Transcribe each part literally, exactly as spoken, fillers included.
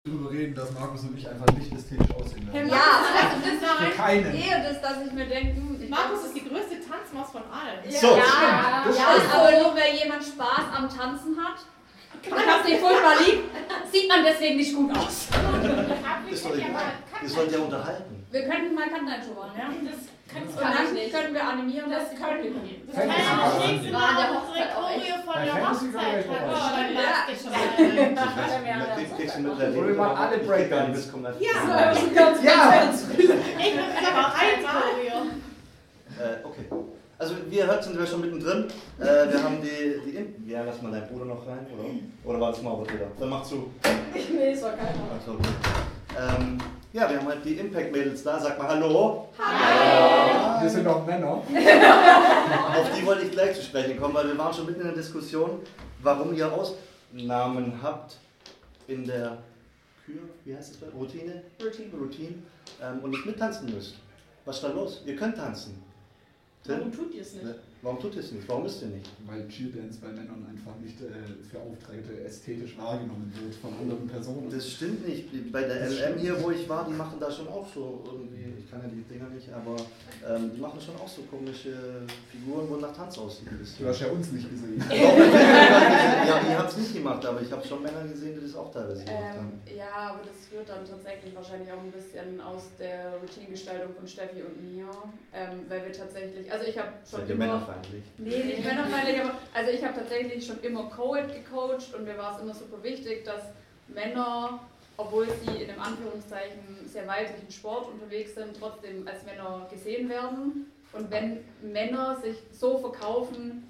darüber reden, dass Markus und ich einfach nicht ästhetisch aussehen werden. Ja, also das war für keinen. eher das, dass ich mir denke, Markus ist die größte Tanzmaus von allen. Ja, So, ja, stimmt, das ja stimmt. aber nur weil jemand Spaß am Tanzen hat, und das nicht furchtbar lieb, sieht man deswegen nicht gut aus. Ist doch egal. Wir sollen ja unterhalten. Wir könnten mal Kanteneinschuh machen, ja? Das kannst Und dann können wir animieren, dass Das die können Publikum. wir. Das Fantasy kann ja auch Girl. nächstes War an der Mal Hochzeit unsere auch echt. Choreo von Bei der Fantasy Hochzeit Girl hat. auch. Oh, dann Ja. lasst dich schon mal. Ich weiß nicht, vielleicht kriegst du mit der Oder wir machen alle Breakdance. Das kommt einfach Ja. zusammen. Ganz, Ja. ganz Ich bin aber ein Choreo. Äh, okay. Also wir hört sind wir schon mittendrin. Äh, wir haben die, die In ja, lass mal deinen Bruder noch rein, oder? Oder war das Mauro wieder? Dann mach zu. Nee, ist doch keiner. Ach so, okay. ähm, ja, wir haben halt die Impact-Mädels da. Sag mal Hallo. Wir sind doch Männer. Auf die wollte ich gleich zu sprechen kommen, weil wir waren schon mitten in der Diskussion, warum ihr Ausnahmen habt in der Kür, wie heißt das? Routine? Routine. Routine. Ähm, und nicht mittanzen müsst. Was ist da los? Ihr könnt tanzen. Tim? Warum tut ihr es nicht? Ne? Warum tut ihr es nicht? Warum müsst ihr nicht? Weil Cheerdance bei Männern einfach nicht äh, für Auftritte ästhetisch wahrgenommen wird von anderen Personen. Das stimmt nicht. Bei der L M hier, wo ich war, die machen da schon auch so irgendwie, ich kann ja die Dinger nicht, aber ähm, die machen schon auch so komische Figuren, wo nach Tanz aussieht. ein bisschen. Du hast ja uns nicht gesehen. Doch, ja, ihr habt es nicht gemacht, aber ich habe schon Männer gesehen, die das auch teilweise gemacht haben. Ähm, ja, aber das führt dann tatsächlich wahrscheinlich auch ein bisschen aus der Routinegestaltung von Steffi und mir, ähm, weil wir tatsächlich, also ich habe schon Seid ihr immer... männerfeindlich? Nee, nicht männerfeindlich, aber also ich habe tatsächlich schon immer Co-Ed gecoacht und mir war es immer super wichtig, dass Männer, obwohl sie in einem Anführungszeichen sehr weiblichen Sport unterwegs sind, trotzdem als Männer gesehen werden. Und wenn Männer sich so verkaufen,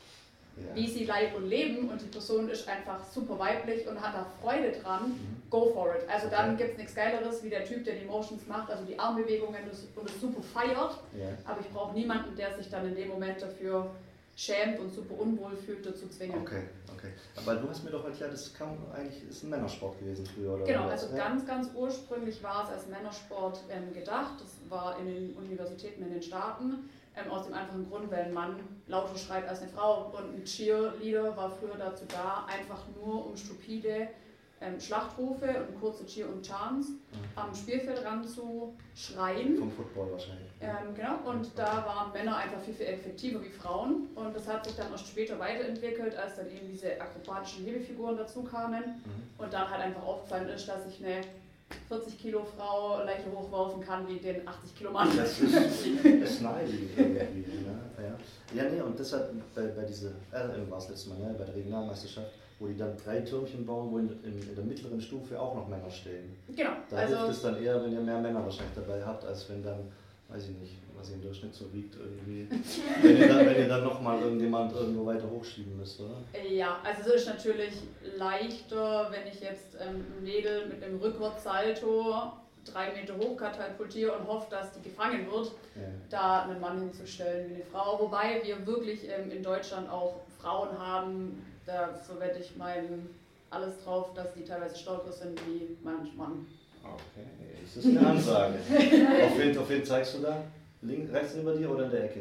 Ja. wie sie Leib und leben und die Person ist einfach super weiblich und hat da Freude dran, Mhm. go for it. Also dann Okay. gibt es nichts Geileres wie der Typ, der die Motions macht, also die Armbewegungen und es super feiert. Ja. Aber ich brauche niemanden, der sich dann in dem Moment dafür schämt und super unwohl fühlt, dazu zwingen. Okay, okay. Aber du hast mir doch erklärt, das kam eigentlich ist ein Männersport gewesen früher, oder? Genau, was? also Ja. ganz, ganz ursprünglich war es als Männersport ähm, gedacht. Das war in den Universitäten in den Staaten. Ähm, aus dem einfachen Grund, weil ein Mann lauter schreit als eine Frau und ein Cheerleader war früher dazu da, einfach nur um stupide ähm, Schlachtrufe und kurze Cheer und Chants Mhm. am Spielfeld ranzuschreien. Vom Football wahrscheinlich. Ähm, genau, und da waren Männer einfach viel, viel effektiver wie Frauen. Und das hat sich dann erst später weiterentwickelt, als dann eben diese akrobatischen Hebefiguren dazu kamen. Mhm. Und dann halt einfach aufgefallen ist, dass ich eine vierzig Kilo Frau leichter hochwerfen kann wie den achtzig Kilo Mann. Das ist, ist naheliegend irgendwie. Ne? Ja. ja, nee, und deshalb bei, bei dieser R M war es letztes Mal, ne? Bei der Regionalmeisterschaft, wo die dann drei Türmchen bauen, wo in, in, in der mittleren Stufe auch noch Männer stehen. Genau, Da also hilft es dann eher, wenn ihr mehr Männer wahrscheinlich dabei habt, als wenn dann, weiß ich nicht, was ihr im Durchschnitt so wiegt irgendwie. wenn ihr dann, wenn ihr dann nochmal irgendjemand irgendwo weiter hochschieben müsst, oder? ja, also es ist natürlich leichter, wenn ich jetzt ähm, ein Mädel mit einem Rückwärtssalto drei Meter hoch katapultiere und hoffe, dass die gefangen wird, Ja. da einen Mann hinzustellen wie eine Frau. Wobei wir wirklich ähm, in Deutschland auch Frauen haben, da verwette ich mein alles drauf, dass die teilweise stärker sind wie manch Mann. Okay, das ist eine Ansage. auf, wen, auf wen zeigst du da? Links, rechts neben dir oder in der Ecke?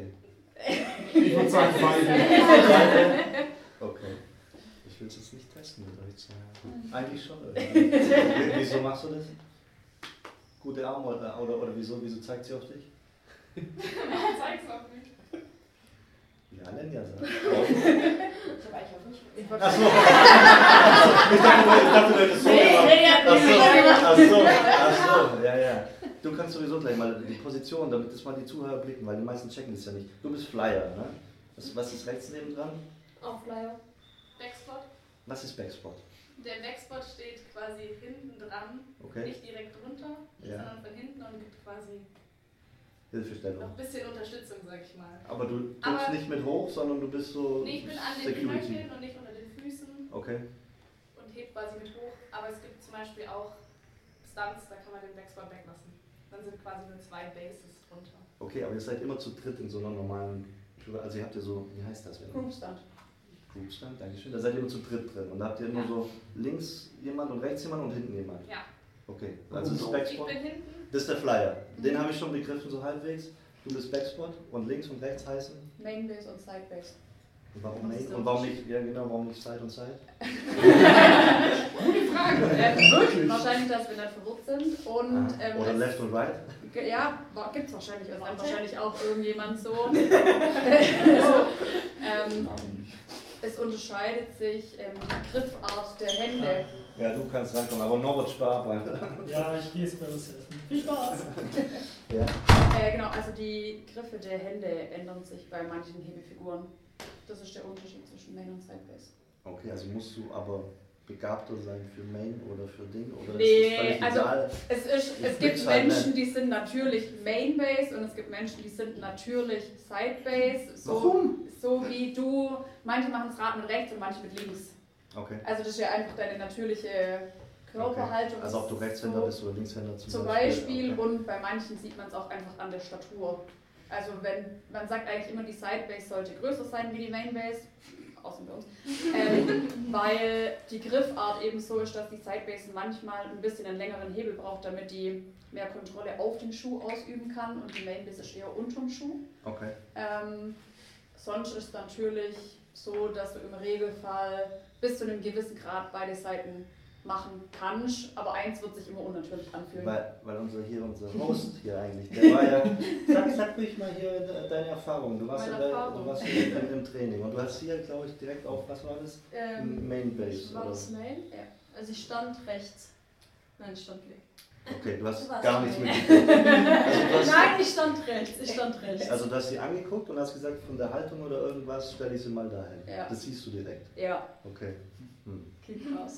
Ich würde sagen, beide. Okay. Ich will es jetzt nicht testen mit euch zwei. Eigentlich schon. Irgendwie. Wieso machst du das? Gute Arme oder, oder, oder wieso, wieso zeigt sie auf dich? Zeig's auf mich. Ja, Lenja sagt. Aber ich hab nicht. Achso. Ich dachte, ich dachte, du hättest so gemacht. Achso, achso, achso, ja, ja. Du kannst sowieso gleich mal die Position, damit das mal die Zuhörer blicken, weil die meisten checken das ja nicht. Du bist Flyer, ne? Was, was ist rechts neben dran? Auf Flyer. Backspot. Was ist Backspot? Der Backspot steht quasi hinten dran, Okay. nicht direkt drunter, Ja. sondern von hinten und gibt quasi noch Hilfestellung. ein bisschen Unterstützung, sag ich mal. Aber du drückst Aber- nicht mit hoch, sondern du bist so Nee, ich bin an den Security. Knöcheln und nicht unter den Füßen Okay. und heb quasi mit hoch. Aber es gibt zum Beispiel auch Stunts, da kann man den Backspot weglassen. Dann sind quasi nur zwei Bases drunter. Okay, aber ihr seid immer zu dritt in so einer normalen Tour. Also ihr habt ja so, wie heißt das? Group Stunt. Group Stand, Dankeschön. Da seid ihr immer zu dritt drin. Und da habt ihr immer Ja. so links jemand und rechts jemand und hinten jemand. Ja, Okay, also das ist ich Backspot. bin hinten. Das ist der Flyer. Den habe ich schon begriffen, so halbwegs. Du bist Backspot und links und rechts heißen. Main Base und Side Base. Und warum Was Main? ist der Und warum nicht, ja genau, warum nicht Side und Side? Gute Frage. Ähm, Wirklich? Wahrscheinlich, dass wir nicht verwirrt sind. Und, Ah, ähm, oder es- Left und Right? Ge- Ja, gibt es wahrscheinlich. Also Warte. wahrscheinlich auch irgendjemand so. also, ähm, es unterscheidet sich ähm, die Griffart der Hände. Ja, du kannst reinkommen, aber Norbert spart einfach. Ja, ich gehe es bei uns helfen. Viel Spaß. Ja. Äh, genau, also die Griffe der Hände ändern sich bei manchen Hebefiguren. Das ist der Unterschied zwischen Main und Sidebase. Okay, also musst du aber begabter sein für Main oder für Ding? Oder Nee, ist das völlig also- egal? Es, ist, es Ich gibt blick's halt Menschen, die sind natürlich Main Base und es gibt Menschen, die sind natürlich Side Base. So, Warum? So wie du. Manche machen das Rad mit rechts und manche mit links. Okay. Also das ist ja einfach deine natürliche Körperhaltung. Also ob du Rechtshänder so, bist oder Linkshänder zum, Zum Beispiel Okay. und bei manchen sieht man es auch einfach an der Statur. Also wenn man sagt eigentlich immer, die Side Base sollte größer sein wie die Main Base, außer bei uns, ähm, weil die Griffart eben so ist, dass die Side Base manchmal ein bisschen einen längeren Hebel braucht, damit die mehr Kontrolle auf den Schuh ausüben kann und die Main Base ist eher unterm Schuh. Okay. Ähm, sonst ist es natürlich so, dass du im Regelfall bis zu einem gewissen Grad beide Seiten machen kannst, aber eins wird sich immer unnatürlich anfühlen. Weil, weil unser hier, unser Host hier eigentlich, der war ja, sag, sag ruhig mal hier de- deine Erfahrung. Du warst, ja Meine bei, Erfahrung. du warst hier im, im Training und du hast hier, glaube ich, direkt auf, was war das? Ähm, Main Base, war oder? das Main? Ja. Also ich stand rechts. Nein, ich stand links. Okay, du hast Du warst gar nichts Main. mitgekriegt. Also du hast, Nein, ich stand rechts. Ich stand rechts. also du hast sie angeguckt und hast gesagt, von der Haltung oder irgendwas stelle ich sie mal dahin. Ja. Das siehst du direkt. Ja, Okay. Hm. Okay, krass.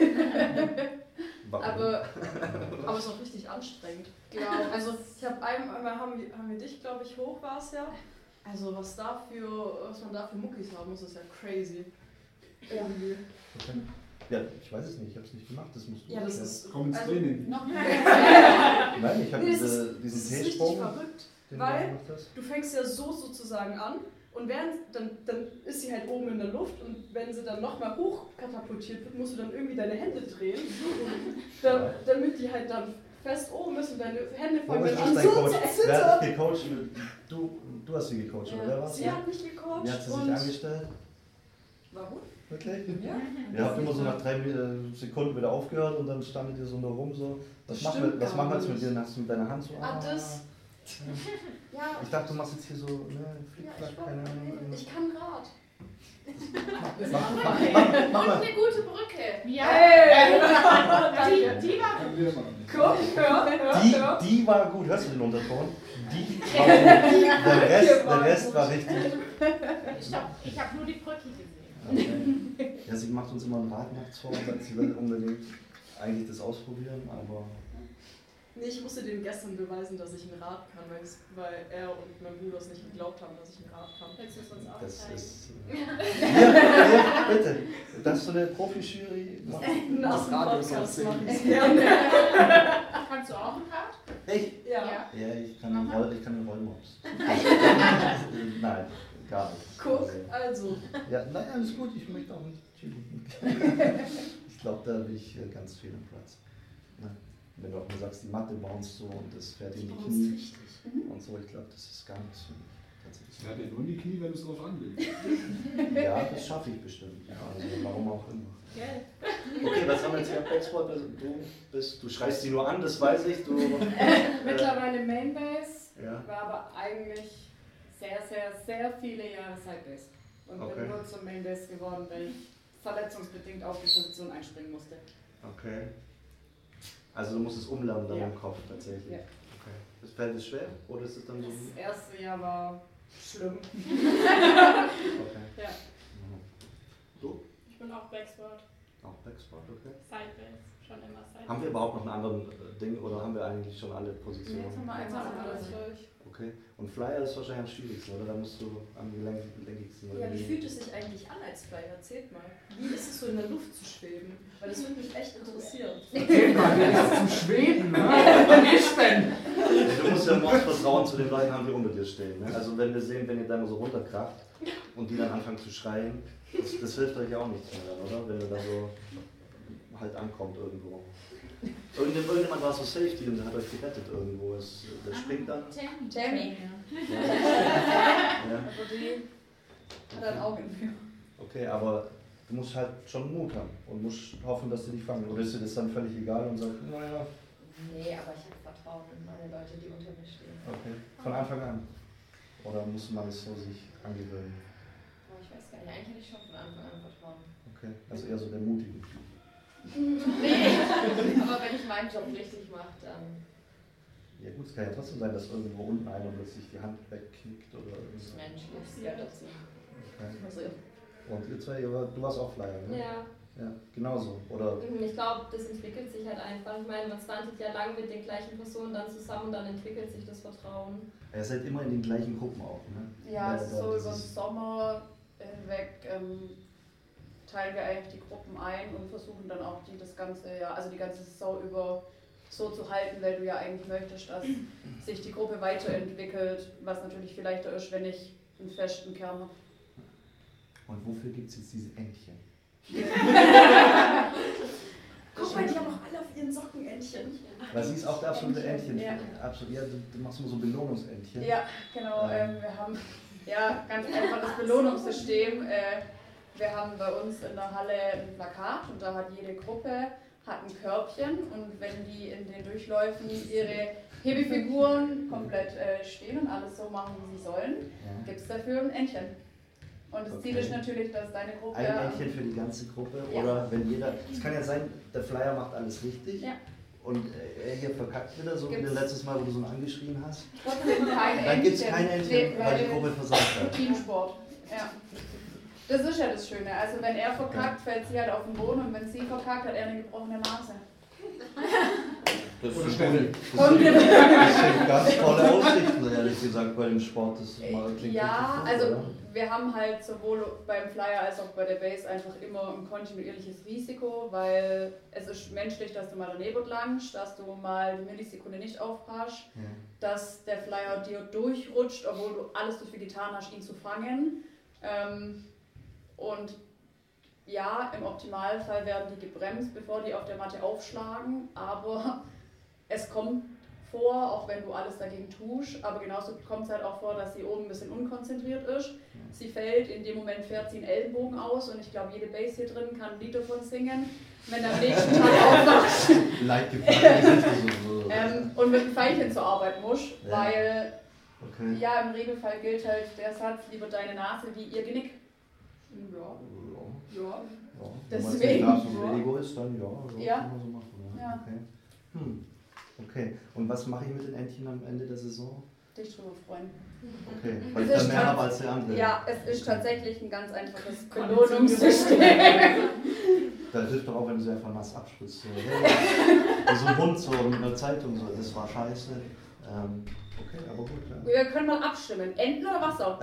Warum? Aber, aber es ist auch richtig anstrengend. genau. Also ich habe einmal haben wir, haben wir dich, glaube ich, hoch war es ja. Also was dafür, was man da für Muckis haben muss, ist ja crazy. Irgendwie. Okay. Ja, ich weiß es nicht, ich habe es nicht gemacht, das musst du Ja, das erklären. ist Komm ins also, Training. Noch mehr. Nein, ich habe Nee, das diese, ist- das diesen ist richtig T-Sprung, verrückt, den weil du gemacht hast. du fängst ja so sozusagen an und während, dann, dann ist sie halt oben in der Luft und wenn sie dann nochmal hoch katapultiert wird, musst du dann irgendwie deine Hände drehen, da, damit die halt dann fest oben ist und deine Hände Wo fangen ist dann an dein so Coach? zu Wer zittern. hat dich gecoacht? Du, du hast sie gecoacht, oder wer Ja, war's? sie hat mich gecoacht Wie hat sie sich und angestellt? war gut. Wirklich? Ja. Ihr habt immer so nach drei äh, Sekunden wieder aufgehört und dann standet ihr so nur rum so. Was Das machen stimmt wir, was gar machen wir jetzt mit nicht. dir? Dann hast du mit deiner Hand so. Ah, das- Ja, Ich dachte, du machst jetzt hier so, ne, ja Flickflack, ich, keine Ahnung. war, irgendwas. ich kann Rad. Mach, mach, mach, mach Und mal. eine gute Brücke. Ja, Hey! die, die war Können wir machen. Guck, hör, hör, hör. Die, die war gut, hörst du den Unterton? Die war gut. Der Rest, der Rest war richtig. Ich hab, ich hab nur die Brücke gesehen. Okay. Ja, sie macht uns immer einen Rat nachts vor und sagt, sie will unbedingt eigentlich das ausprobieren, aber Nee, ich musste dem gestern beweisen, dass ich ein Rad kann, weil, es, weil er und mein Bruder es nicht geglaubt haben, dass ich ein Rad kann. Willst du es uns auch das zeigen? ist. Hier, hier, bitte. Das ist so eine Profi-Jury. Nach dem Radio ist Podcast auch machen. sehr Ja. Kannst du auch ein Rad? Ich? Ja. Ja. Ja, ich kann den, Roll, ich kann den Rollmops. Nein, gar nicht. Guck, also. Ja, nein, alles gut, ich möchte auch nicht chillen. Ich glaube, da habe ich äh, ganz viel am Platz. Ja. Wenn du auch mal sagst, die Matte bounce so und das fährt in die Knie richtig. und so, ich glaube, das ist gar nichts für mich. Tatsächlich. Ich hatte nur in die Knie, wenn du es drauf anlegst. Ja, das schaffe ich bestimmt. Also, warum auch immer. Gell? Okay, was haben wir jetzt hier? Backsport, also du bist, du schreist sie nur an, das weiß ich. Du, Mittlerweile Mainbase, ja. war aber eigentlich sehr, sehr, sehr viele Jahre Sidebase. Und Okay. bin nur zum Mainbase geworden, weil ich verletzungsbedingt auf die Position einspringen musste. Okay. Also du musst es umlernen dann Ja. im Kopf tatsächlich. Ja. Okay. Das fällt es schwer oder ist es dann so? Das erste Jahr war schlimm. Okay. Ja. Mhm. Du? Ich bin auch Backsport. Auch Backsport, okay. Sidebase. Schon immer Sidebase. Haben wir überhaupt noch einen anderen äh, Ding oder haben wir eigentlich schon alle Positionen? Jetzt haben wir Jetzt einfach haben wir alles alles durch. Okay. Und Flyer ist wahrscheinlich am schwierigsten, oder? Da musst du am gelenk- gelenkigsten. Ja, wie irgendwie- fühlt es sich eigentlich an als Flyer? Erzählt mal. Wie ist es so in der Luft zu schweben? Weil das würde mich echt interessieren. Erzähl mal, wie ist es zum Schweben? Ne? Was ist denn? Du musst ja morgens Vertrauen zu den Leuten haben, die unter dir stehen. Ne? Also wenn wir sehen, wenn ihr dann so runterkracht und die dann anfangen zu schreien, das, das hilft euch ja auch nichts mehr, dann, oder? Wenn ihr da so halt ankommt irgendwo. Irgendjemand, irgendjemand war so Safety und der hat euch gerettet irgendwo. Es, der springt dann. Tammy. Tammy. Ja. Also die hat ein Auge für. Okay, aber du musst halt schon Mut haben und musst hoffen, dass die dich fangen. Oder ist dir das dann völlig egal und sagst, naja. Nee, aber ich habe Vertrauen in meine Leute, die unter mir stehen. Okay, von Anfang an? Oder muss man es so sich angewöhnen? Aber ich weiß gar nicht, eigentlich hätte ich schon von Anfang an Vertrauen. Okay, also eher so der Mutige. Nee, aber wenn ich meinen Job richtig mache, dann... Ja gut, es kann ja trotzdem sein, dass irgendwo unten einer plötzlich die Hand wegknickt oder irgendwas. Menschlich, das gehört dazu. Okay. Also, Und ihr zwei, du warst auch Flyer, ne? Ja. Ja, genauso. Oder? Ich glaube, das entwickelt sich halt einfach. Ich meine, man wandelt ja lang mit den gleichen Personen dann zusammen, dann entwickelt sich das Vertrauen. Ihr seid immer in den gleichen Gruppen auch, ne? Ja, Ja, es ist da- so das über den ist- Sommer hinweg ähm, teilen wir eigentlich die Gruppen ein und versuchen dann auch die das ganze Jahr, also die ganze Saison über so zu halten, weil du ja eigentlich möchtest, dass sich die Gruppe weiterentwickelt, was natürlich viel leichter ist, wenn ich einen festen Kern habe. Und wofür gibt es jetzt diese Entchen? Guck mal, die haben auch alle auf ihren Socken Entchen. Weil sie ist auch der absolute Entchen, Entchen. ja. Absolut, ja, du, du machst immer so Belohnungsentchen. Ja, genau. Ähm, wir haben ja ganz einfach das Belohnungssystem. Äh, wir haben bei uns in der Halle ein Plakat und da hat jede Gruppe hat ein Körbchen und wenn die in den Durchläufen ihre Hebefiguren komplett äh, stehen und alles so machen, wie sie sollen, Ja. gibt es dafür ein Entchen. Und das Ziel Okay. ist natürlich, dass deine Gruppe... Ein Entchen für die ganze Gruppe Ja. oder wenn jeder. Es kann ja sein, der Flyer macht alles richtig Ja. und äh, er hier verkackt wieder, so Gibt's- wie letztes Mal, wo du so angeschrien hast. Trotzdem keine Dann gibt es Entchen, kein Entchen, weil die weil- Gruppe versagt hat. Teamsport. Ja. Das ist ja das Schöne. Also wenn er verkackt, fällt sie halt auf den Boden und wenn sie verkackt, hat er eine gebrochene Nase. Das Oder ist Stelle. das sind ganz tolle Aussichten, ehrlich gesagt, bei dem Sport. Das mal klingt Ja, richtig gut, also oder? wir haben halt sowohl beim Flyer als auch bei der Base einfach immer ein kontinuierliches Risiko, weil es ist menschlich, dass du mal daneben langst, dass du mal die Millisekunde nicht aufpasst, Ja. dass der Flyer dir durchrutscht, obwohl du alles dafür getan hast, ihn zu fangen. Ähm, und ja, im Optimalfall werden die gebremst, bevor die auf der Matte aufschlagen, aber es kommt vor, auch wenn du alles dagegen tust, aber genauso kommt es halt auch vor, dass sie oben ein bisschen unkonzentriert ist. Sie fällt, in dem Moment fährt sie einen Ellenbogen aus und ich glaube, jede Base hier drin kann ein Lied davon singen, wenn er am nächsten Tag aufwacht Leid gefallen. so, so. ähm, und mit einem Pfeilchen zur Arbeit muss, Ja. weil Okay. ja, im Regelfall gilt halt der Satz, lieber deine Nase wie ihr Genick. Ja. Ja. Ja. Ja, Deswegen. wenn man jetzt nicht so ein Ego ist, dann ja, so Ja. kann man so machen. Ja. Ja. Okay. Hm. Okay. Und was mache ich mit den Entchen am Ende der Saison? Dich drüber freuen. Okay. Weil ich Es dann ist mehr tats- habe als der andere. Ja, es ist tatsächlich ein ganz einfaches Konditionierung. Belohnungssystem. Da hilft doch auch, wenn du sie einfach nass abspritzt. So, hey, wie so ein Hund so mit einer Zeitung so, das war scheiße. Ähm, okay, aber gut. Ja. Wir können mal abstimmen. Enten oder Wasser?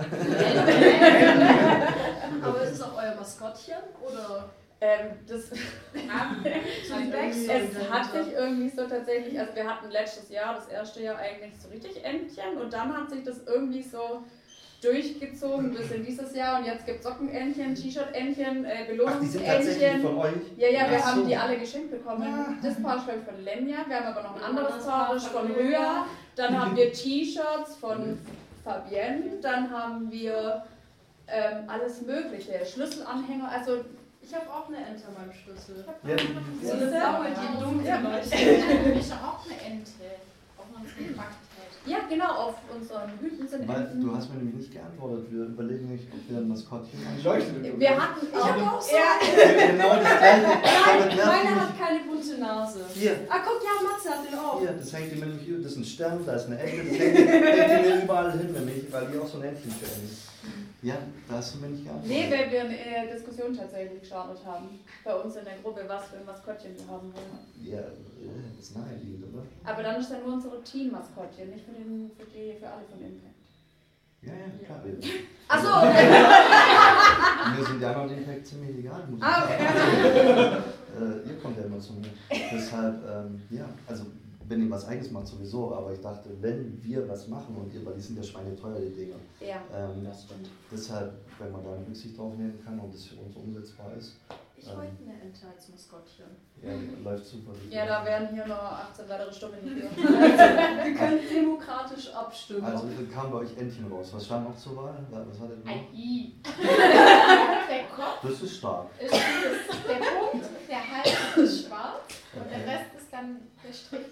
Aber ist es auch euer Maskottchen? Oder ähm, das so die Backstory? es hat sich irgendwie so tatsächlich, also wir hatten letztes Jahr, das erste Jahr eigentlich so richtig Entchen und dann hat sich das irgendwie so durchgezogen bis in dieses Jahr und jetzt gibt es Sockenentchen, T-Shirt-Entchen, äh, Ach, die sind tatsächlich Belohnungsentchen. von euch? Ja, ja, wir Ach haben so. die alle geschenkt bekommen. Ah. Das Paar ist glaub ich, von Lenja, wir haben aber noch ein Ja, anderes das Paar, Paar das ist von von Röhr. Röhr. Dann haben wir T-Shirts von Fabienne, dann haben wir ähm, alles Mögliche, Schlüsselanhänger, also Ich habe auch eine Ente an meinem Schlüssel. Ja, So eine blaue, die dunkel Ja. leuchtet. Ich habe auch eine Ente. Auf unserem Backfeld. ja genau, auf unseren Hüten sind weil Enten. du hast mir nämlich nicht geantwortet. Wir überlegen nicht, ob wir ein Maskottchen Die leuchtet im Wir Dunkeln. hatten Ich habe auch so. Ja, Genau das gleiche. Damit Nein, nervt meine mich. hat keine bunte Nase. Hier, Ah, guck, ja, Matze hat den auch. hier, das hängt ihm nämlich hier. Das ist ein Stern, da ist eine Ecke. Das hängt, hängt ihm überall hin, nämlich, weil die auch so ein Entchen ist. Ja, da hast du mir nicht geantwortet. nee, weil wir eine äh, Diskussion tatsächlich gestartet haben bei uns in der Gruppe, was für ein Maskottchen wir haben wollen. Ja, äh, das ist naheliegend, oder? Aber dann ist dann nur unsere Team-Maskottchen, nicht für, den, für, die, für alle von Impact. Ja, ja, klar. Wir, Achso! mir sind die anderen Impact ziemlich egal, muss ich Ah, sagen. okay. Äh, ihr kommt ja immer zu mir. Deshalb, ähm, ja, also wenn ihr was Eigenes macht sowieso, aber ich dachte, wenn wir was machen und ihr, weil die sind ja schweineteuer, die Dinger. Ja, Ähm, das stimmt. deshalb, wenn man da eine Rücksicht drauf nehmen kann und das für uns umsetzbar ist, Ich wollte eine Ente als Maskottchen. ja, läuft super. Ja, da werden hier noch achtzehn weitere Stimmen hier. Wir können demokratisch abstimmen. Also kam bei euch Entchen raus. Was stand noch zur Wahl? Was hattet ihr Ein noch? I. Kopf Das ist stark. ist dieses, der Punkt, der Hals ist schwarz und der Rest ist dann der Strich.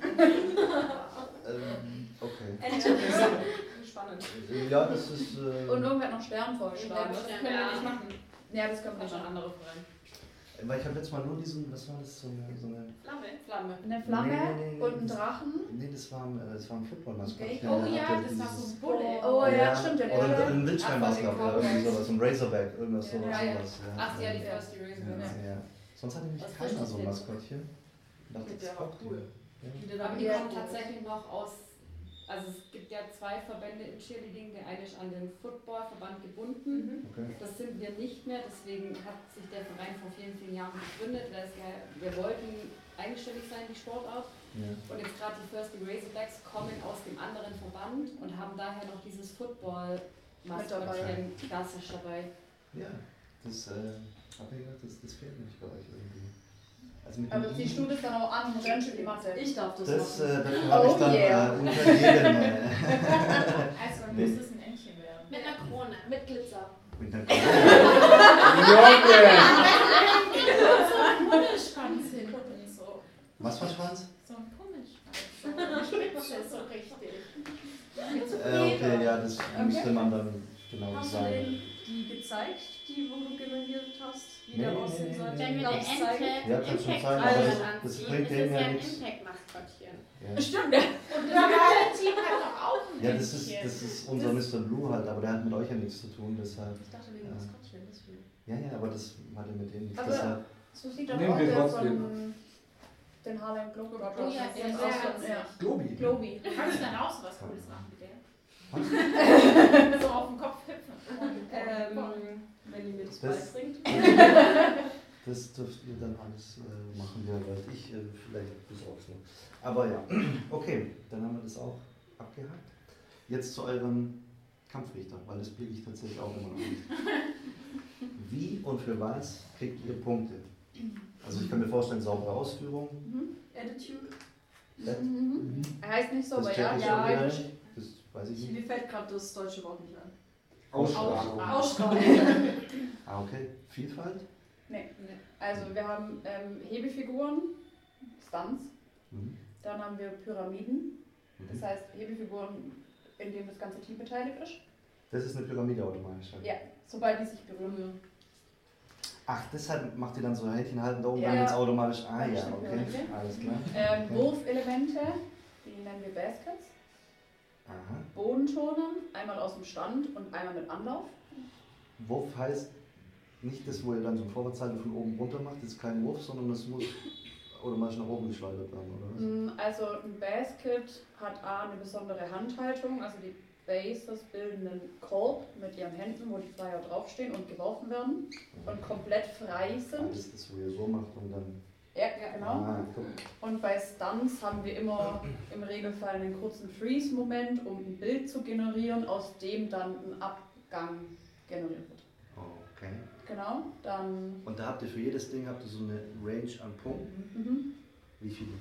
Ähm, okay. Ente. Spannend. Ja, das ist. Äh, Und irgendwer hat noch Stern vorgeschlagen. Das können wir Ja. nicht machen. Ja, das können wir Das nicht schon machen. andere Fragen. weil ich habe letztes Mal nur diesen, was war das, so eine. So eine Flamme. Flamme. Eine Flamme Nee, nee, nee, und ein das- Drachen. nee, das war ein, äh, das war ein Football-Maskottchen. Oh Der ja, hatte das war so dieses- ein Bulle. Oh ja, stimmt, der Oder Bulle. ein Wildschwein-Maskottchen Ach, oder irgendwie sowas, ein Razorback, irgendwas Ja, sowas. ja, ja. sowas, ja. Ach ja, die Ja. First Razorback. Ja, ja. Sonst hatte nämlich Was keiner richtig so ein fit. Maskottchen. Ich dachte, das Der ist war auch cool. Ja. Aber die Ja. kommen tatsächlich noch aus, also es gibt ja zwei Verbände im Cheerleading, der eine ist an den Footballverband gebunden. Okay. Das sind wir nicht mehr, deswegen hat sich der Verein vor vielen, vielen Jahren gegründet, weil es ja, wir wollten eigenständig sein, die Sportart. Ja. Und jetzt gerade die First Razorbacks kommen aus dem anderen Verband und haben daher noch dieses Football-Maskottchen klassisch dabei. Ja, das, äh, hab ich gedacht, das, das fehlt nicht bei euch irgendwie. Also mit Aber dem ziehst I- du das dann auch an und rennst in die Matte? Ich darf das, Das, machen. äh, dafür habe ich Oh dann yeah. äh, unter jedem. Äh, Also dann Nee. muss es ein Entchen werden. Mit einer Krone. Mit Glitzer. mit der So ein Pummelschwanz hinten so. Was für ein Schwanz? So ein Pummelschwanz. So eine Spitze, so richtig. Mit so Äh, okay, Federn. ja, das müsste man dann genau Hast du sagen. denen die gezeigt, die wo du generiert hast? Wie Nee, der nee, aussehen nee, soll? nee, Wenn wir Darfst eine du zeigen? Ente Ja, ein kannst du Impact zeigen, aber Maskottchen das- das anziehen, bringt ist denen es ja ja ein nichts. Impact Maskottchen. Ja. Stimmt. Und das normale Team hat doch auch ein Ja, das ist, Entchen. das ist unser Mister Blue halt, aber der hat mit euch ja nichts zu tun, deshalb. Ich dachte wegen Ja. Maskottchen, deswegen. Ja, ja, aber das hatte mit denen nichts. Aber- Deshalb, So sieht doch Nehmen auch wir der trotzdem. von den Harlem Globetrotters. Oh ja, Der sehr, ist sehr auch so ein- witzig. ja. Globi. Globi. Kannst du dann auch so was Cooles machen mit der? was? So auf den Kopf hüpfen. Ähm, wenn ihr mir das, Das- beibringt. Das dürft ihr dann alles äh, machen, wie ihr wollt. Ich äh, vielleicht besorg's noch. Aber ja, okay, dann haben wir das auch abgehakt. Jetzt zu eurem Kampfrichter, weil das blicke ich tatsächlich auch immer noch nicht. Wie und für was kriegt ihr Punkte? Also ich kann mir vorstellen, saubere Ausführung. Attitude. Das, Mhm. Er heißt nicht so, das aber check ja, ich ja. schon ja. wieder. Das weiß ich Mir nicht. fällt gerade das deutsche Wort nicht ein. Ausstrahlung. Ausstrahlung. Ah, okay. Vielfalt? Nee. Also wir haben ähm, Hebefiguren, Stunts, Mhm. dann haben wir Pyramiden, das Mhm. heißt Hebefiguren, in denen das ganze Team beteiligt ist. Das ist eine Pyramide automatisch. halt. Ja, sobald die sich berühren. Ach, deshalb macht ihr dann so Händchen halten da oben, Ja. dann jetzt automatisch. Ah Dann ja, ist eine okay. Pyramide. Alles klar. Ähm, Okay. Wurfelemente, die nennen wir Baskets. Aha. Bodenturnen, einmal aus dem Stand und einmal mit Anlauf. Wurf heißt nicht das, wo ihr dann so einen Vorwärtshalter von oben runter macht, das ist kein Wurf, sondern das muss automatisch nach oben geschleudert werden, oder was? Mm, Also ein Basket hat A eine besondere Handhaltung, also die Bases bilden einen Korb mit ihren Händen, wo die Flyer draufstehen und geworfen werden und komplett frei Ah, sind. das ist das, wo ihr so macht und dann. Ja, genau. Ah, guck. Und bei Stunts haben wir immer im Regelfall einen kurzen Freeze-Moment, um ein Bild zu generieren, aus dem dann ein Abgang generiert wird. Okay. Genau, dann Und da habt ihr für jedes Ding habt ihr so eine Range an Punkten. mhm. Wie viele?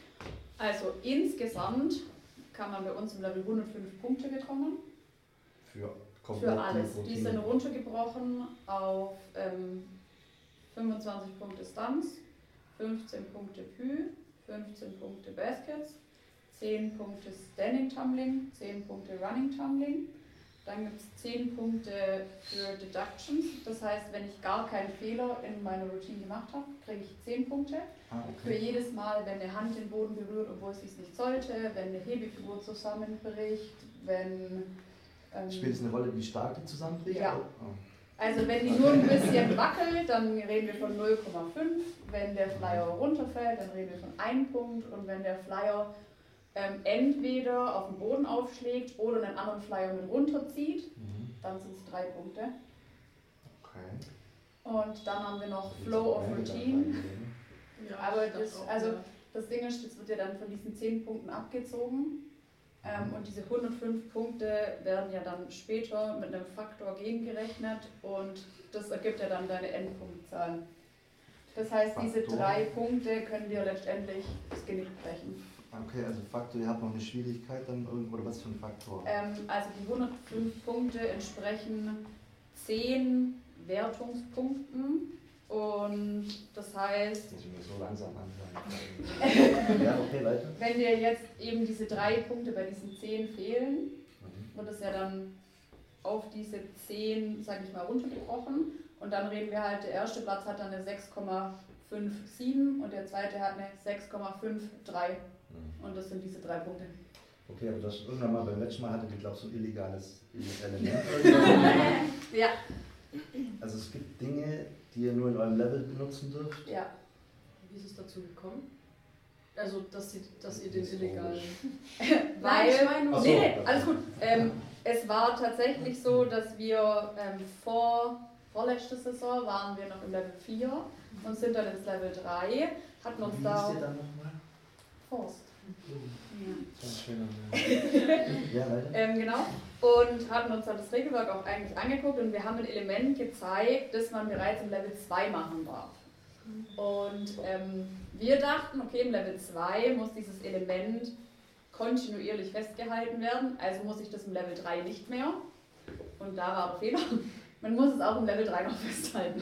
Also insgesamt kann man bei uns im Level hundertfünf Punkte bekommen. Für komplett Für alles. die Die Routine. sind runtergebrochen auf ähm, fünfundzwanzig Punkte Stunts, fünfzehn Punkte Pü, fünfzehn Punkte Baskets, zehn Punkte Standing Tumbling, zehn Punkte Running Tumbling. Dann gibt es zehn Punkte für Deductions. Das heißt, wenn ich gar keinen Fehler in meiner Routine gemacht habe, kriege ich zehn Punkte. Ah, Für okay. jedes Mal, wenn eine Hand den Boden berührt, obwohl sie es nicht sollte, wenn eine Hebefigur zusammenbricht, wenn... Ähm, Spielt es eine Rolle, wie stark die zusammenbricht? Ja. Oh. also wenn die nur ein bisschen wackelt, dann reden wir von null Komma fünf. Wenn der Flyer runterfällt, dann reden wir von einem Punkt. Und wenn der Flyer ähm, entweder auf den Boden aufschlägt oder einen anderen Flyer mit runterzieht, Mhm. dann sind es drei Punkte. Okay. Und dann haben wir noch Flow of Routine. Ja, Aber ich das, dachte auch, also ja. das Ding ist, das wird ja dann von diesen zehn Punkten abgezogen. Ähm, und diese hundertfünf Punkte werden ja dann später mit einem Faktor gegengerechnet und das ergibt ja dann deine Endpunktzahl. Das heißt, diese Faktor? drei Punkte können dir letztendlich das Genick brechen. Okay, also Faktor, ihr habt noch eine Schwierigkeit dann irgendwo, oder was für ein Faktor? Ähm, also die hundertfünf Punkte entsprechen zehn Wertungspunkten. Und das heißt, Das muss so langsam anfangen. Ja, okay, weiter. wenn dir jetzt eben diese drei Punkte bei diesen zehn fehlen, wird es ja dann auf diese zehn, sage ich mal, runtergebrochen. Und dann reden wir halt, der erste Platz hat dann eine sechs Komma fünf sieben und der zweite hat eine sechs Komma fünf drei. Und das sind diese drei Punkte. Okay, aber das irgendwann mal beim letzten Mal hattet ihr, glaube ich, so ein illegales Element. Ja. Also es gibt Dinge, die ihr nur in eurem Level benutzen dürft. Ja. Wie ist es dazu gekommen? Also, dass, sie, dass ihr den illegalen... Weil, ich meine nur- nee, nee, alles gut. Ähm, es war tatsächlich so, dass wir ähm, vor, vorletzte Saison waren wir noch im Level vier und sind dann ins Level drei, hatten uns Wie da... hieß ihr dann nochmal? Forst. Das ist ein schöner Name. Ja, weiter. Ähm, genau. Und hatten uns dann das Regelwerk auch eigentlich angeguckt und wir haben ein Element gezeigt, das man bereits im Level zwei machen darf. Und ähm, wir dachten, okay, im Level zwei muss dieses Element kontinuierlich festgehalten werden, also muss ich das im Level drei nicht mehr. Und da war der Fehler. Man muss es auch im Level drei noch festhalten.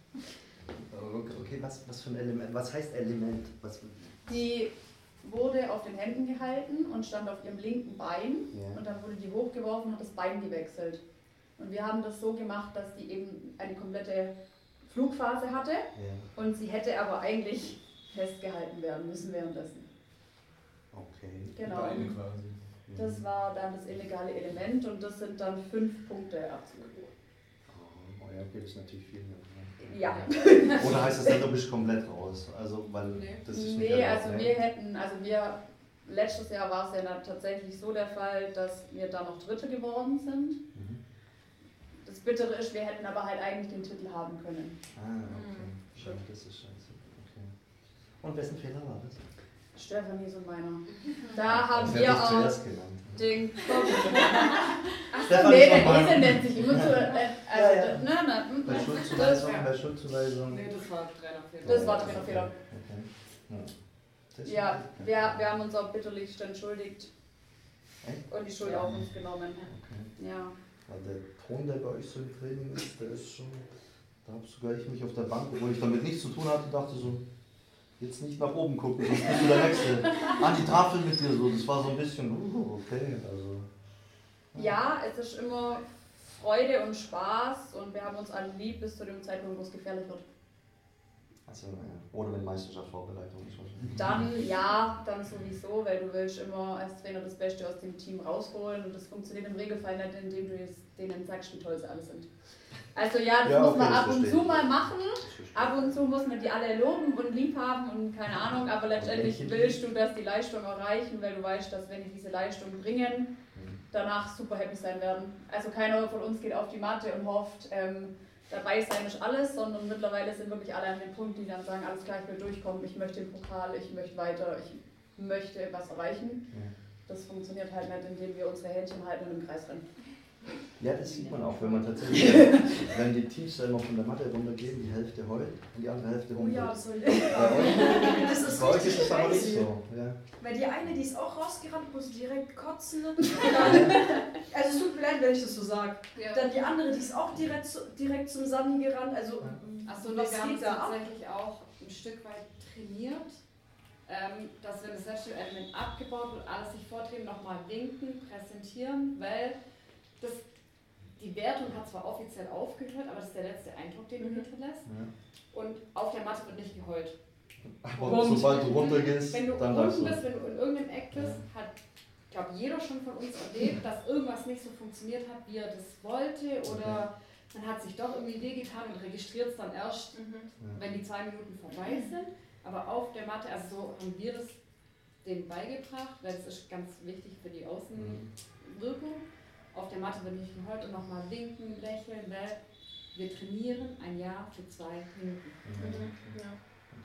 Okay, was, was für ein Element? Was heißt Element? Was, Die wurde auf den Händen gehalten und stand auf ihrem linken Bein Ja. und dann wurde die hochgeworfen und hat das Bein gewechselt. Und wir haben das so gemacht, dass die eben eine komplette Flugphase hatte ja. und sie hätte aber eigentlich festgehalten werden müssen währenddessen. Okay. Genau. Beine quasi. Das war dann das illegale Element und das sind dann fünf Punkte Abzug. Oh, ja, okay, das ist natürlich viel. Ja. Oder heißt das dann, du bist komplett raus? Also, weil Nee, das ist nicht nee erlaubt, also ne? wir hätten, also wir, letztes Jahr war es ja dann tatsächlich so der Fall, dass wir da noch Dritte geworden sind. Mhm. Das Bittere ist, wir hätten aber halt eigentlich den Titel haben können. Ah, okay. Schade, das ist scheiße. Okay. Und wessen Fehler war das? Stefanis und meiner. Da haben Das wir hätte ich auch zuerst genannt. den Kopf. Stefan Nee, ist der nochmal- Esel nennt sich immer so. Äh, also, Ja, ja. Ne, ne, hm, Bei hm. Schuldzuweisung, Das- bei Schuldzuweisung. Nee, das war Trainerfehler. Das war Trainerfehler. Okay. Ja. Das ist Ja, okay. wir, wir haben uns auch bitterlichst entschuldigt Echt? und die Schuld auf uns genommen. Okay. Ja. Weil der Ton, der bei euch so im Training ist, der ist schon. Da habe sogar ich mich auf der Bank, obwohl ich damit nichts zu tun hatte, dachte so, jetzt nicht nach oben gucken, sonst bist du der Nächste. An die Tafel mit dir so, das war so ein bisschen, uh, okay, also. Ja, es ist immer Freude und Spaß und wir haben uns alle lieb bis zu dem Zeitpunkt, wo es gefährlich wird. Also, ja. Oder wenn Meisterschaftsvorbereitung ist. Dann ja, dann sowieso, weil du willst immer als Trainer das Beste aus dem Team rausholen und das funktioniert im Regelfall nicht, indem du jetzt denen sagst, wie toll sie alle sind. Also ja, das Ja, muss okay, man das ab und verstehe zu ich. mal machen, ab und zu muss man die alle loben und lieb haben und keine Ahnung, aber letztendlich willst du, dass die Leistung erreichen, weil du weißt, dass wenn die diese Leistung bringen, danach super happy sein werden. Also keiner von uns geht auf die Matte und hofft, ähm, dabei sein ist alles, sondern mittlerweile sind wirklich alle an dem Punkt, die dann sagen, alles klar, ich will durchkommen, ich möchte den Pokal, ich möchte weiter, ich möchte was erreichen. Ja. Das funktioniert halt nicht, indem wir unsere Händchen halten und im Kreis rennen. Ja, das sieht man auch, wenn man tatsächlich, wenn die Teams dann immer von der Matte runtergehen, die Hälfte heult und die andere Hälfte Oh runter. ja, das soll ich Bei euch, Das ist bei euch richtig ist das aber nicht crazy. so. Ja. Weil die eine, die ist auch rausgerannt, musste direkt kotzen. Und dann, also es tut mir leid, wenn ich das so sage. Ja. Dann die andere, die ist auch direkt, zu, direkt zum Sami gerannt. Also Achso, nee, was wir haben geht es da ab? tatsächlich auch ein Stück weit trainiert, ähm, dass wenn das letzte Element abgebaut wird, alles sich vortreten, nochmal winken, präsentieren, weil das, die Wertung hat zwar offiziell aufgehört, aber das ist der letzte Eindruck, den du hinterlässt. Ja. Und auf der Matte wird nicht geheult. Aber sobald du runtergehst, Wenn du dann sagst unten du. bist, wenn du in irgendeinem Eck bist, hat, ich glaube, jeder schon von uns erlebt, dass irgendwas nicht so funktioniert hat, wie er das wollte, oder man hat sich doch irgendwie wehgetan und registriert es dann erst, wenn die zwei Minuten vorbei sind. Aber auf der Matte, also so haben wir das denen beigebracht, weil das ist ganz wichtig für die Außenwirkung. Auf der Matte wird nicht geheult und nochmal winken, lächeln, weil wir trainieren ein Jahr für zwei Minuten. Ja.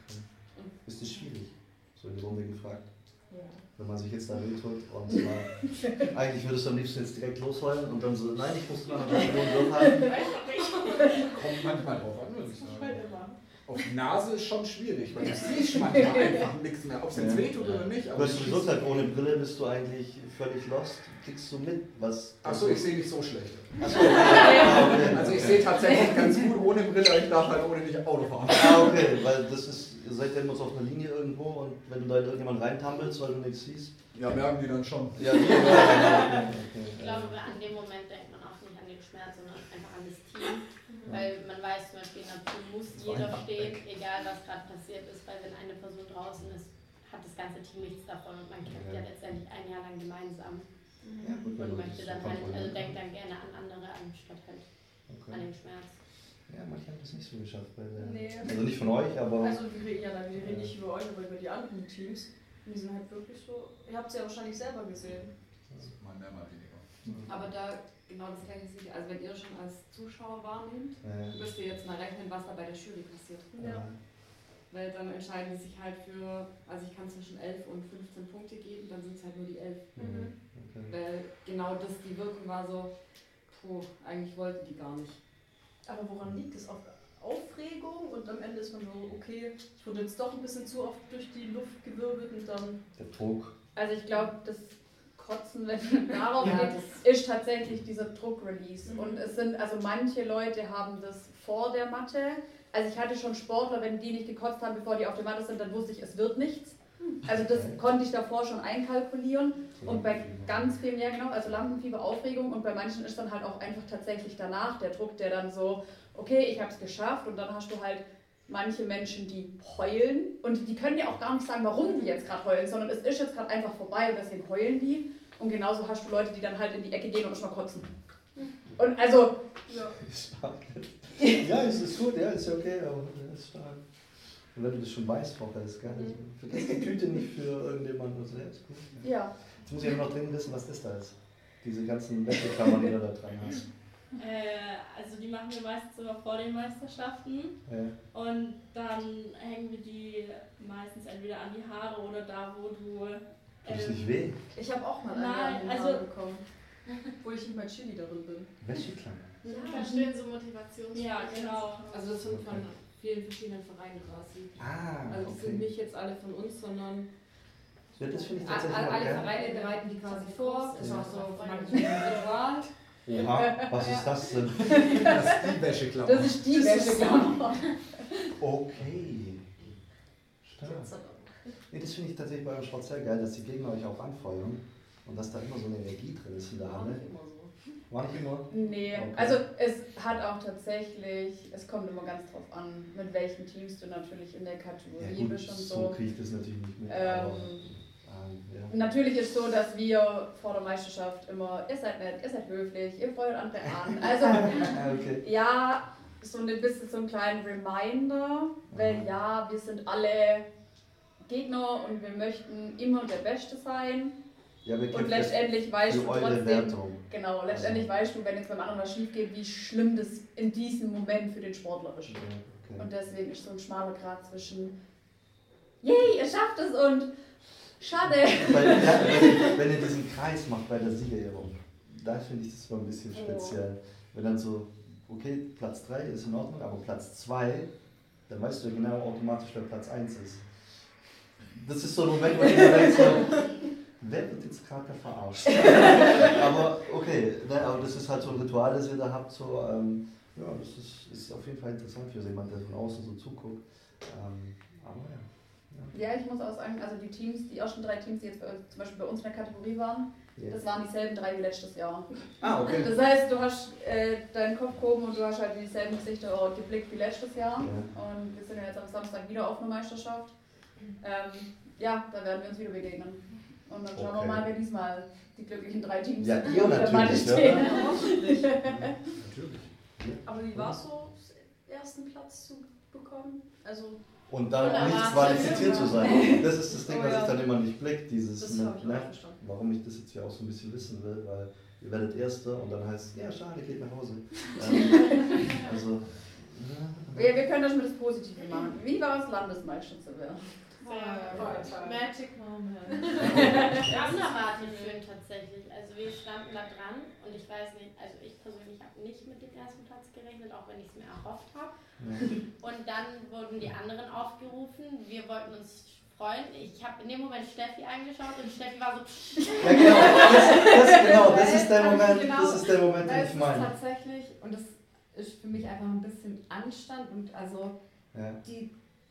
Okay. Ist das schwierig? So in die Runde gefragt. Ja. Wenn man sich jetzt da wehtut und mal, eigentlich würdest du am liebsten jetzt direkt losheulen und dann so, nein, ich muss mal eine Million durchhalten. Kommt manchmal drauf an, würde ich sagen. Auf die Nase ist schon schwierig, weil du siehst manchmal einfach nichts mehr, ob es jetzt Ja. wehtut oder nicht. Du Aber hast du sowieso siehst- gesagt, ohne Brille bist du eigentlich völlig lost. Kriegst du mit, was... Achso, ich sehe nicht so schlecht. Achso, okay. Also ich sehe tatsächlich ganz gut ohne Brille, ich darf halt ohne nicht Auto fahren. Ah, okay, weil das ist, ihr seid ja immer so auf einer Linie irgendwo und wenn du da in irgendjemand reintammelst, weil du nichts siehst. Ja, merken die dann schon. Ja, die, ja, ja, Ich glaube, an dem Moment denkt man auch nicht an den Schmerz, sondern einfach an das Team. Weil man weiß zum Beispiel, in der Team muss jeder stehen, egal was gerade passiert ist, weil wenn eine Person draußen ist, hat das ganze Team nichts davon und man kämpft ja letztendlich ein Jahr lang gemeinsam. Ja, gut, Und das möchte ist dann schon halt, also kontrolliert. denkt dann gerne an andere, anstatt halt Okay. an den Schmerz. Ja, manche haben das nicht so geschafft. Bei der, Nee. Also nicht von euch, aber... Also wir reden ja dann, wir reden nicht über euch, aber über die anderen Teams. Und die sind halt wirklich so, ihr habt es ja wahrscheinlich selber gesehen. Mal mehr, mal weniger. Aber da genau das gleiche ist, also wenn ihr schon als Zuschauer wahrnehmt, Ja. müsst ihr jetzt mal rechnen, was da bei der Jury passiert. Ja. Weil dann entscheiden die sich halt für, also ich kann zwischen elf und fünfzehn Punkte geben, dann sind es halt nur die elf. Mhm. Okay. Weil genau das, die Wirkung war so, puh, eigentlich wollten die gar nicht. Aber woran liegt es? Auf Aufregung und am Ende ist man so, okay, ich wurde jetzt doch ein bisschen zu oft durch die Luft gewirbelt und dann... Der Druck. Also ich glaube, das Kotzen, wenn es darauf Ja, geht, ist tatsächlich dieser Druck-Release. Mhm. Und es sind, also manche Leute haben das vor der Matte. Also ich hatte schon Sportler, wenn die nicht gekotzt haben, bevor die auf der Matte sind, dann wusste ich, es wird nichts. Also das konnte ich davor schon einkalkulieren. Und bei ganz vielen, ja genau, also Lampenfieber, Aufregung und bei manchen ist dann halt auch einfach tatsächlich danach der Druck, der dann so, okay, ich habe es geschafft und dann hast du halt manche Menschen, die heulen und die können dir auch gar nicht sagen, warum die jetzt gerade heulen, sondern es ist jetzt gerade einfach vorbei und deswegen heulen die und genauso hast du Leute, die dann halt in die Ecke gehen und erstmal kotzen. Und also... Ja. Stark. Ja, es ist gut, ja, ist ja okay, aber es ist stark. Und wenn du das schon weißt, Frau ist geil. Vergiss die Tüte nicht für irgendjemanden. Also, ja, ist gut. Ja. Jetzt muss ich aber noch dringend wissen, was das da ist. Diese ganzen Wäscheklammern, die du da dran hast. Äh, also die machen wir meistens immer vor den Meisterschaften Ja. und dann hängen wir die meistens entweder an die Haare oder da, wo du... Tut es ähm, nicht weh? Ich habe auch mal eine Nein, an den also- Haaren bekommen, wo ich nicht mal Chili darin bin. Wäscheklammer. Ja, Da stehen so Motivations. Ja, genau. Also das sind von vielen verschiedenen Vereinen quasi. Ah, Also das sind okay. nicht jetzt alle von uns, sondern Ja, das finde ich alle, tatsächlich alle mal geil. Vereine bereiten die quasi vor. Das ist Ja. auch so von manchen ein Ritual. Oha, was ist das denn? Das ist die Wäscheklammer. Das ist die Wäscheklammer. Okay. Stark. Nee, das finde ich tatsächlich bei eurem Sport sehr geil, dass die Gegner euch auch anfeuern und dass da immer so eine Energie drin ist in der Halle. War nicht immer? Nee, Okay. also es hat auch tatsächlich, es kommt immer ganz drauf an, mit welchen Teams du natürlich in der Kategorie Ja, gut, bist und so so. kriege ich das natürlich nicht mit. Ähm, aber, ähm, ja. Natürlich ist so, dass wir vor der Meisterschaft immer, ihr seid nett, ihr seid höflich, ihr feuert andere an. Also Okay. ja, so ein bisschen so einen kleinen Reminder, weil ja, wir sind alle Gegner und wir möchten immer der Beste sein. Ja, wir Und kämpfen letztendlich weißt für du eure trotzdem, Wertung. genau, letztendlich weißt du, wenn jetzt beim anderen was schief geht, wie schlimm das in diesem Moment für den Sportler ist. Ja, okay. Und deswegen ist so ein schmaler Grat zwischen yay, ihr schafft es und schade. Weil, ja, wenn, wenn ihr diesen Kreis macht bei der Siegerehrung, da finde ich das mal ein bisschen speziell. Wenn dann so, okay, Platz drei ist in Ordnung, aber Platz zwei, dann weißt du ja genau automatisch, wer Platz eins ist. Das ist so ein Moment, wo ich mir denke, so, wer wird jetzt gerade verarscht? Aber okay, ne, aber das ist halt so ein Ritual, das ihr da habt. So, ähm, ja, das ist, ist auf jeden Fall interessant für jemanden, der von außen so zuguckt. Ähm, aber ja. Ja, ich muss auch sagen, also die Teams, die ersten drei Teams, die jetzt bei, zum Beispiel bei uns in der Kategorie waren, Ja. das waren dieselben drei wie letztes Jahr. Ah, okay. Das heißt, du hast äh, deinen Kopf gehoben und du hast halt dieselben Gesichter geblickt wie letztes Jahr. Ja. Und wir sind ja jetzt am Samstag wieder auf einer Meisterschaft. Ähm, ja, da werden wir uns wieder begegnen. Und dann schauen wir Okay. mal, wer diesmal die glücklichen drei Teams Ja, sind, ihr die auf der Matte natürlich, ja. stehen. Hoffentlich. Natürlich. Aber wie war es so, ersten Platz zu bekommen? Also, Und dann Oder nicht was? qualifiziert zu sein. Das ist das Ding, Oh was ja. ich dann immer nicht blick, dieses, das ne, habe ich auch ne, verstanden. warum ich das jetzt hier auch so ein bisschen wissen will, weil ihr werdet Erster und dann heißt es, ja schade, geht nach Hause. ähm, also, Wir, wir können das mit das Positive machen. Wie war es, Landesmeister zu werden? Magic Moment. Wir haben da Martin Föhn tatsächlich. Also wir standen da dran und ich weiß nicht, also ich persönlich habe nicht mit dem ersten Platz gerechnet, auch wenn ich es mir erhofft habe. Ja. Und dann wurden die anderen aufgerufen. Wir wollten uns freuen. Ich habe in dem Moment Steffi angeschaut und Steffi war so. Ja, genau, das, das, genau, das ist der Moment, Genau, das ist der Moment, den weil ich es meine. ist tatsächlich, und das ist für mich einfach ein bisschen Anstand und also Ja. die,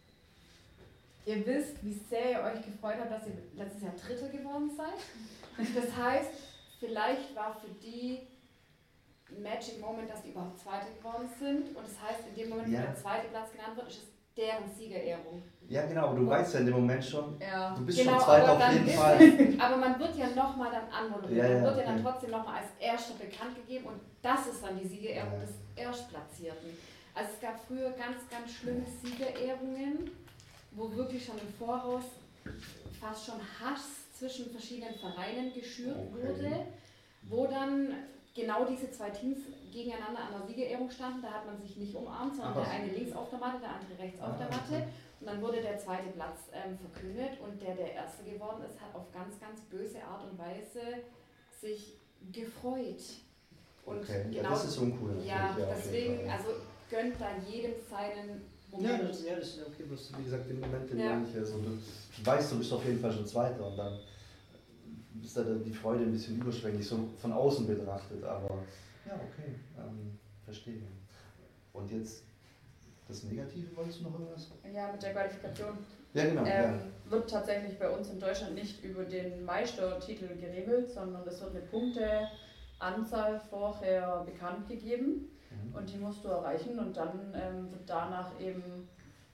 ihr wisst, wie sehr ihr euch gefreut habt, dass ihr letztes Jahr Dritter geworden seid. Das heißt, vielleicht war für die ein Magic Moment, dass die überhaupt Zweite geworden sind. Und das heißt, in dem Moment, Ja. wo der zweite Platz genannt wird, ist es deren Siegerehrung. Ja, genau, aber du weißt ja in dem Moment schon, Ja. du bist Genau, schon Zweiter aber auf dann jeden ist Fall. es, aber man wird ja nochmal dann anmoderiert. Ja, ja, man wird ja okay. dann trotzdem nochmal als Erster bekannt gegeben und das ist dann die Siegerehrung Ja. des Erstplatzierten. Also es gab früher ganz, ganz schlimme Siegerehrungen, wo wirklich schon im Voraus fast schon Hass zwischen verschiedenen Vereinen geschürt Okay. wurde, wo dann genau diese zwei Teams gegeneinander an der Siegerehrung standen. Da hat man sich nicht umarmt, sondern Ach, der was? eine links auf der Matte, der andere rechts auf Ah, der Matte. okay. Und dann wurde der zweite Platz ähm, verkündet und der, der Erste geworden ist, hat auf ganz, ganz böse Art und Weise sich gefreut. Und Okay, ja, genau, das ist uncool. natürlich, ja, auf jeden deswegen, Fall. also gönnt da jedem seinen Ja, Moment. das, ja, das ist okay, bloß wie gesagt, den Moment, den Ja. meine ich ja so. Du weißt, du bist auf jeden Fall schon Zweiter und dann ist da die Freude ein bisschen überschwänglich, so von außen betrachtet, aber ja, okay, ähm, verstehe. Und jetzt das Negative, wolltest du noch irgendwas? Ja, mit der Qualifikation. Ja, genau. Ähm, ja. Wird tatsächlich bei uns in Deutschland nicht über den Meistertitel geregelt, sondern es wird eine Punkteanzahl vorher bekannt gegeben Mhm. und die musst du erreichen und dann ähm, wird danach eben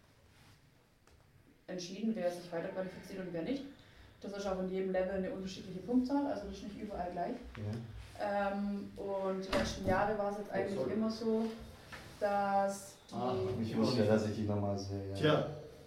entschieden, wer sich weiter qualifiziert und wer nicht. Das ist auch in jedem Level eine unterschiedliche Punktzahl, also das ist nicht überall gleich. Ja. Ähm, und die letzten Jahre war es jetzt eigentlich sorry. immer so, dass die... Ah, Ich wusste ja, dass ich ihn nochmal sehe. Ja. Tja.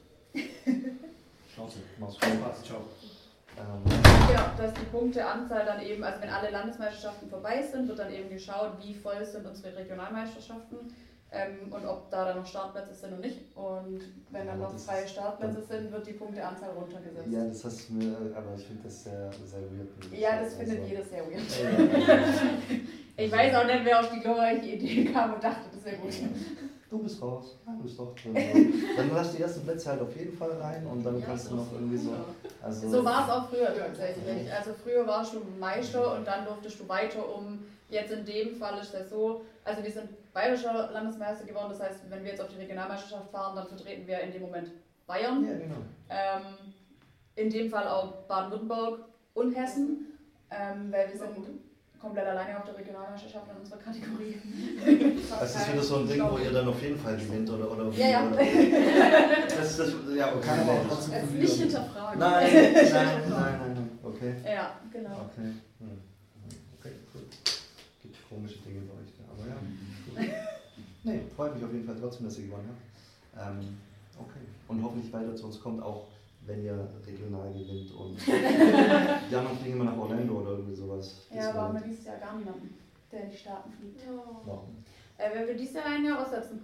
Schnauze. Mach's gut. Passt, ciao. Ähm, Ja, dass die Punkteanzahl dann eben, also wenn alle Landesmeisterschaften vorbei sind, wird dann eben geschaut, wie voll sind unsere Regionalmeisterschaften ähm, und ob da dann noch Startplätze sind und nicht. Und wenn dann Ja, noch das freie ist- Startplätze sind, wird die Punkteanzahl runtergesetzt. ja, das hast du mir, aber ich finde das sehr, sehr weird. Ja, das Also- findet jeder sehr weird. Ja, Ich weiß auch nicht, wer auf die glorreiche Idee kam und dachte, das wäre gut. Du bist raus. Ja, du bist doch drin. Dann lass die ersten Plätze halt auf jeden Fall rein und dann Ja, kannst du so. noch irgendwie so. Also So war es auch früher tatsächlich. Also früher warst du Meister und dann durftest du weiter um. Jetzt in dem Fall ist es so, also wir sind bayerischer Landesmeister geworden, das heißt, wenn wir jetzt auf die Regionalmeisterschaft fahren, dann vertreten wir in dem Moment Bayern. Ja, genau. Ähm, in dem Fall auch Baden-Württemberg und Hessen, ähm, weil wir sind komplett alleine auf der Regionalmeisterschaft in unserer Kategorie. Das ist wieder so ein Ding, wo ihr dann auf jeden Fall gewinnt, oder? oder Ja, ja. Oder? Das, das, ja, okay. Kann aber auch trotzdem Also verlieren. nicht hinterfragen. Nein, nein, nein, nein, nein. Okay. Ja, genau. Okay. Hm. Okay, cool. Gibt komische Dinge bei euch, ja. Aber ja. Cool. Nee, freut mich auf jeden Fall trotzdem, dass ihr gewonnen habt. Ähm, okay. Und hoffentlich weiter zu uns kommt, auch wenn ihr regional gewinnt und ja, noch fliegen wir nach Orlando oder irgendwie sowas. Das Ja, aber haben wär- wir dieses Jahr gar niemanden, der in die Staaten fliegt. Warum? Äh, wenn wir dieses Jahr ein Jahr aussetzen.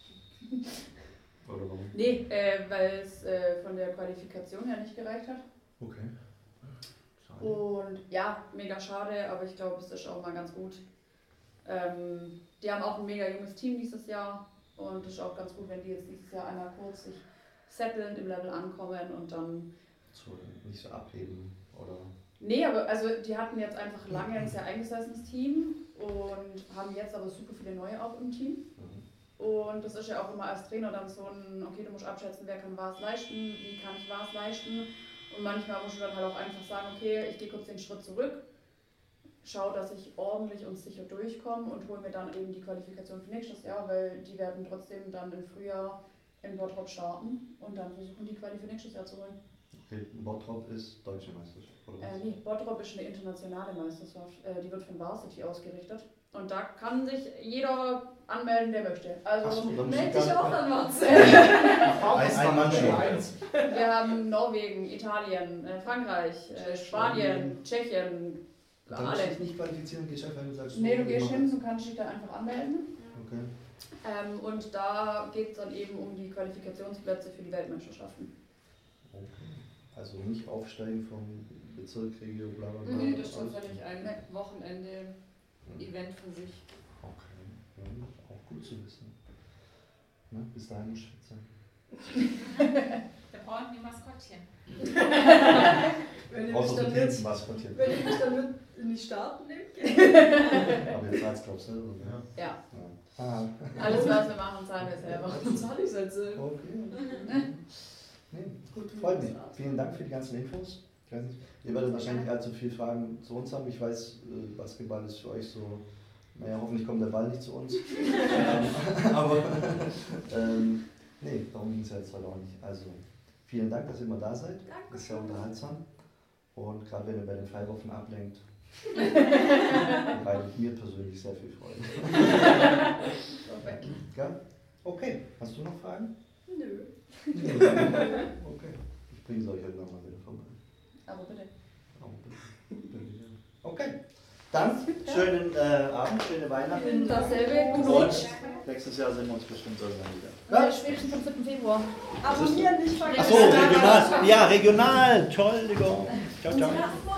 Oder warum? Nee, äh, weil es äh, von der Qualifikation her nicht gereicht hat. Okay. Schade. Und ja, mega schade, aber ich glaube, es ist auch mal ganz gut. Ähm, die haben auch ein mega junges Team dieses Jahr und es ist auch ganz gut, wenn die jetzt dieses Jahr einmal kurz sich setteln, im Level ankommen und dann... So, nicht so abheben, oder? Nee, aber also die hatten jetzt einfach lange ein sehr eingesessenes Team und haben jetzt aber super viele neue auch im Team. Mhm. Und das ist ja auch immer als Trainer dann so ein, okay, du musst abschätzen, wer kann was leisten, wie kann ich was leisten. Und manchmal musst du dann halt auch einfach sagen, okay, ich gehe kurz den Schritt zurück, schaue, dass ich ordentlich und sicher durchkomme und hole mir dann eben die Qualifikation für nächstes Jahr, weil die werden trotzdem dann im Frühjahr in Bottrop starten und dann versuchen, die Quali für nächstes Jahr zu holen. Okay, Bottrop ist deutsche Meisterschaft, oder was? Äh, nee, Bottrop ist eine internationale Meisterschaft, äh, die wird von Varsity ausgerichtet. Und da kann sich jeder anmelden, der möchte. Also Ach so, dann melde muss dich ich auch gar- an was. Ein, ein Mann schon. Wir haben Norwegen, Italien, äh, Frankreich, äh, Spanien, Tschechien, Dann muss alle. ich nicht qualifizieren, gehst einfach hin und sagst, Nee, du ich gehst mach hin, das. du kannst dich da einfach anmelden. Okay. Ähm, und da geht es dann eben um die Qualifikationsplätze für die Weltmeisterschaften. Okay. Also nicht aufsteigen vom Bezirk, Regio, bla bla bla. Nee, das ist alles. tatsächlich ein Wochenende Event für sich. Okay, ja, auch gut zu wissen. Ne? Bis dahin muss ich fit sein. Wir brauchen die Maskottchen. Wenn ihr Brauchst mich du dann die mit, Maskottchen? wenn ihr mich dann mit in die Staaten nehmt. Aber jetzt zahlst du, glaubst du, oder? Ja. Ja. Ah. Alles, was wir machen, zahlen wir selber. Dann zahle ich halt selber. Okay. Nee, gut, freut mich. Vielen Dank für die ganzen Infos. Ich weiß nicht, ihr werdet wahrscheinlich allzu viele Fragen zu uns haben. Ich weiß, äh, Basketball ist für euch so, naja, hoffentlich kommt der Ball nicht zu uns. ähm, aber, ähm, nee, darum ging es ja jetzt heute auch nicht. Also, vielen Dank, dass ihr immer da seid. Danke. Ist ja unterhaltsam. Und gerade wenn ihr bei den Freiwürfen ablenkt, bereitet mir persönlich sehr viel Freude. Ja? Okay, hast du noch Fragen? Nö. Okay, ich bringe es euch irgendwann mal wieder vorbei. Aber bitte. Oh, bitte. Okay, dann schönen äh, Abend, schöne Weihnachten. Dasselbe, gut Und Rutsch. nächstes Jahr sehen wir uns bestimmt irgendwann wieder. Ja, spätestens am vierten Februar. Abonnieren nicht vergessen. Achso, regional. Ja, regional. Entschuldigung. Ciao, ciao.